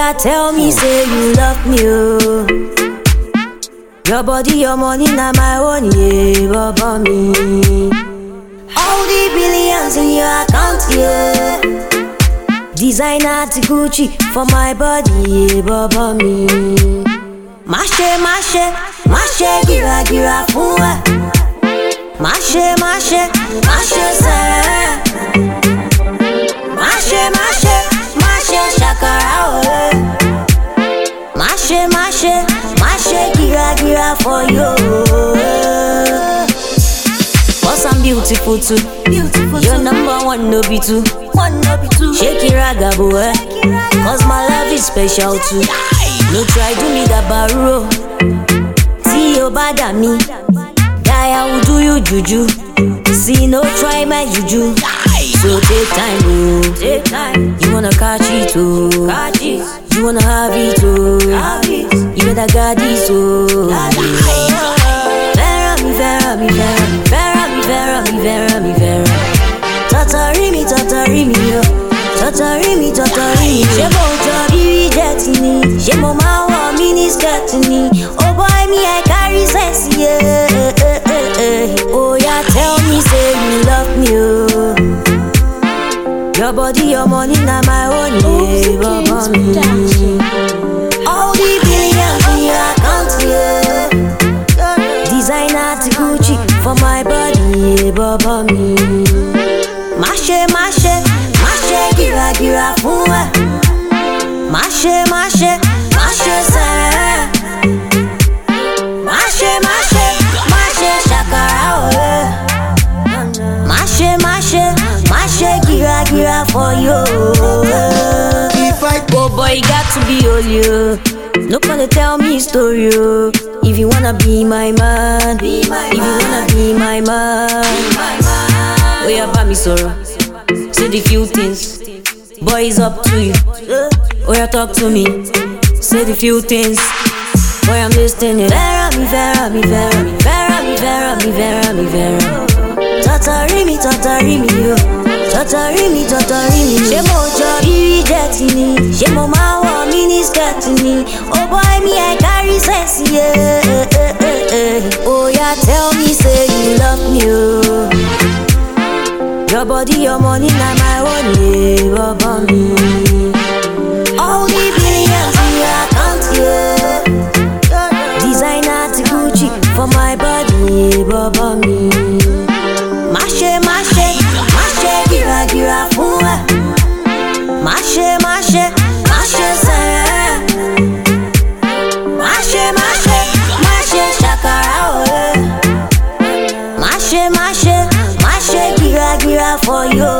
yeah, tell me, say you love me, oh. Your body, your money, now my own, yeah, baba me. All the billions in your account, yeah. Designer to Gucci for my body, yeah, baba me. Mashe, mashe, mashe, gira, gira, fuwa. Mashe, mashe, mashe, sara. Mashe, mashe, mashe, shakara, oh. Mashe, mashe, mashe, gira, gira for you. Cause I'm beautiful too. You're number one, no be two. Shake it raga, boy. Cause my love is special too. No try do me that barrow. See you bad at me. Die, I will do you juju. See, no try my juju. So take time, oh. Take time. You wanna catch it, oh. Catch it. You wanna have it, oh. Have it. You better guard it, oh. Verami, verami, verami, verami, verami, verami, verami. Tatarimi, tatarimi, yo. Tatarimi, tatarimi. Shemo jobi jetini. Shemo mawa mini skirtini. Oh boy, me I carry sex, yeah. Oh yeah, tell me, say you love me, oh. Your body, your money, now my own, yeah, baba me. All the billions in your account, yeah. Designer to Gucci for my body, yeah, baba me. Mashe, mashe, mashe, gira, gira, fuwa. Mashe, mashe, mashe, sara. Mashe, mashe, mashe, shakara, oh. Mashe, mashe, mashe, gira, gira for you. Oh boy, you got to be all you. No gonna tell me story, oh. If you wanna be my man, if you wanna be my man, oh yeah, buy me sorrow. Say the few things, boy, it's up to you. Oh yeah, talk to me. Say the few things, boy, I'm listening. Verami, verami, verami, verami, verami, verami, verami. Tatarimi, tatarimi, yo. Tatarimi, tatarimi. Shemo jobi jetini. Shemo mawa mini skirtini. Oh boy, me I carry sex, yeah. Oh yeah, tell me, say you love me, oh. Your body, your money, now my own, yeah, baba me. All the billions in your account, yeah. Designer to Gucci for my body, yeah, baba me. Mashe, mashe, mashe, gira, gira, fuwa. Mashe, mashe, mashe, sara. Mashe, mashe, mashe, shakara, oh. Mashe, mashe, mashe, gira, gira for you.